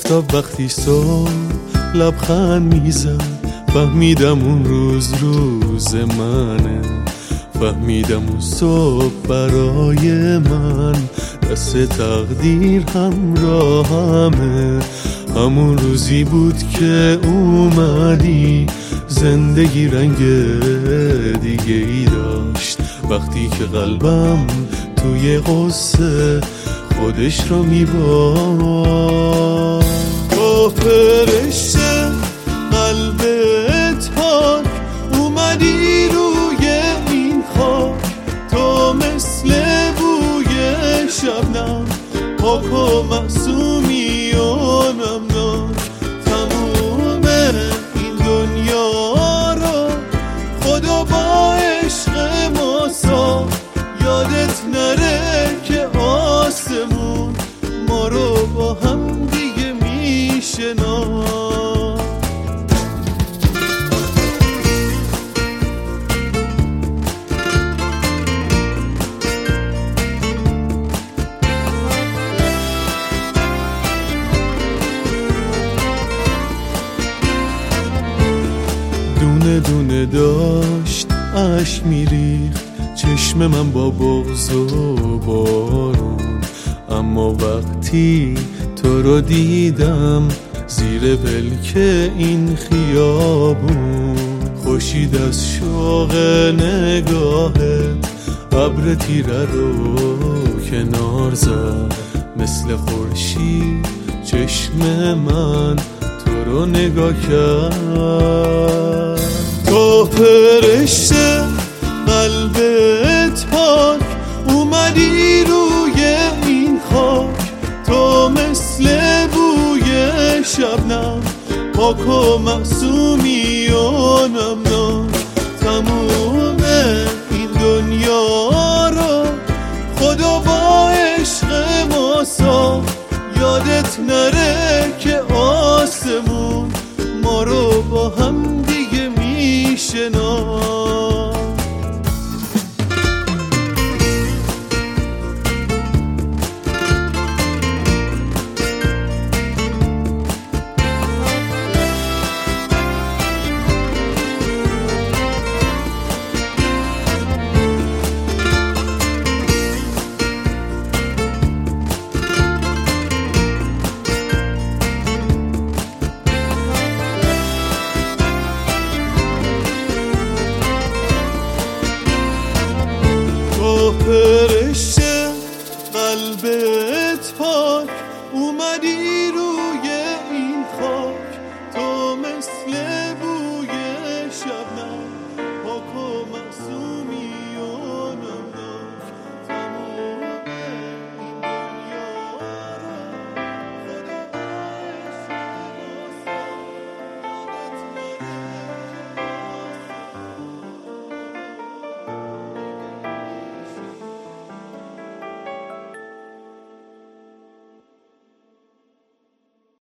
آفتاب وقتی صبح لبخند میزد، فهمیدم اون روز منه. فهمیدم اون صبح برای من دست تقدیر همراهمه. همون روزی بود که اومدی، زندگی رنگ دیگه ای داشت. وقتی که قلبم توی قصه خودش رو میباد. تو فرشته قلبت پاک اومدی روی این خاک، تو مثل بوی شبنم پاک و معصومی و نمناک. تموم این دنیا رو خدا با عشق ما ساخت. یادت نره که آسمون ما رو با هم دیگه میشناسه. دونه دونه داشت اشک میریخت چشم من با بغض و بارون، اما وقتی تو رو دیدم زیر پلک این خیابون، خوشید از شوق نگاهت ابر تیره رو کنار زد. مثل خورشید چشم من تو رو نگاه کرد. تو فرشته قلبت پاک اومدی روی این خاک، تو مثل بوی شبنم پاک و معصومی و نمناک. تموم این دنیا رو خدا با عشق ما ساخت. یادت نره که آسمون ما رو با هم دیگه میشناسه. فرشته قلبت